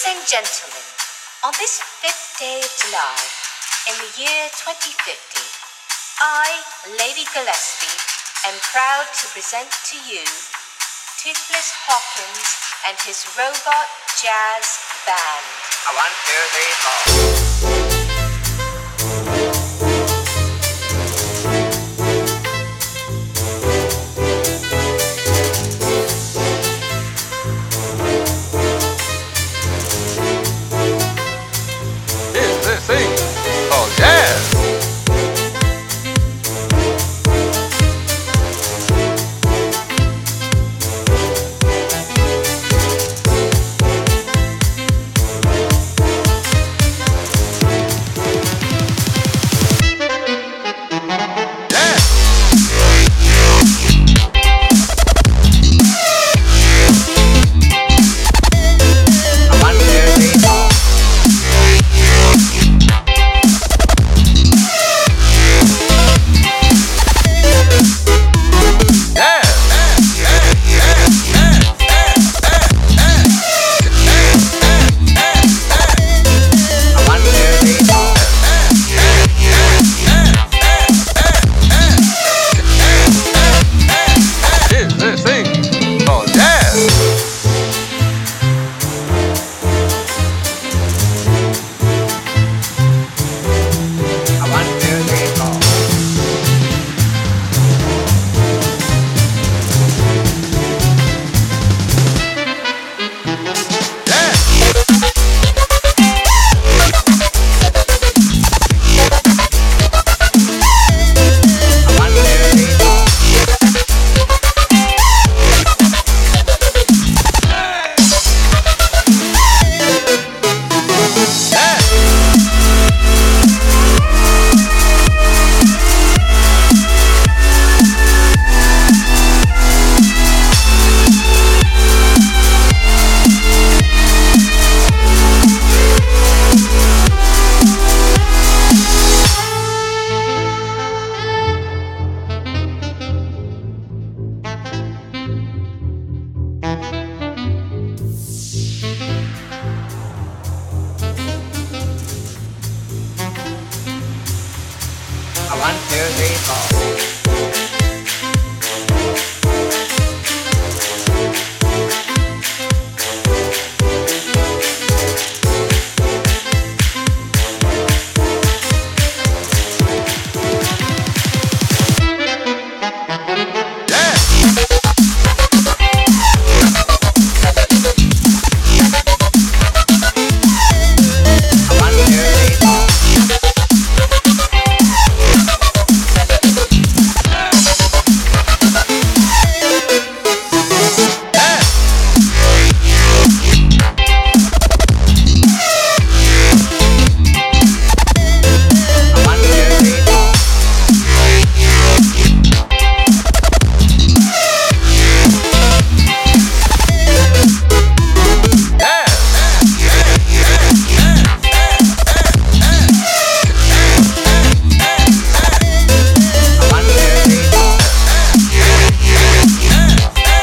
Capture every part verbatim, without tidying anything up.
and gentlemen, on this fifth day of July, in the year twenty fifty, I, Lady Gillespie, am proud to present to you Toothless Hawkins and his Robot Jazz Band. A one, two, three, four. Sing. Oh, jazz. One, two, three, four.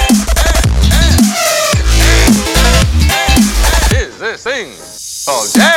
Sing. Oh, jazz.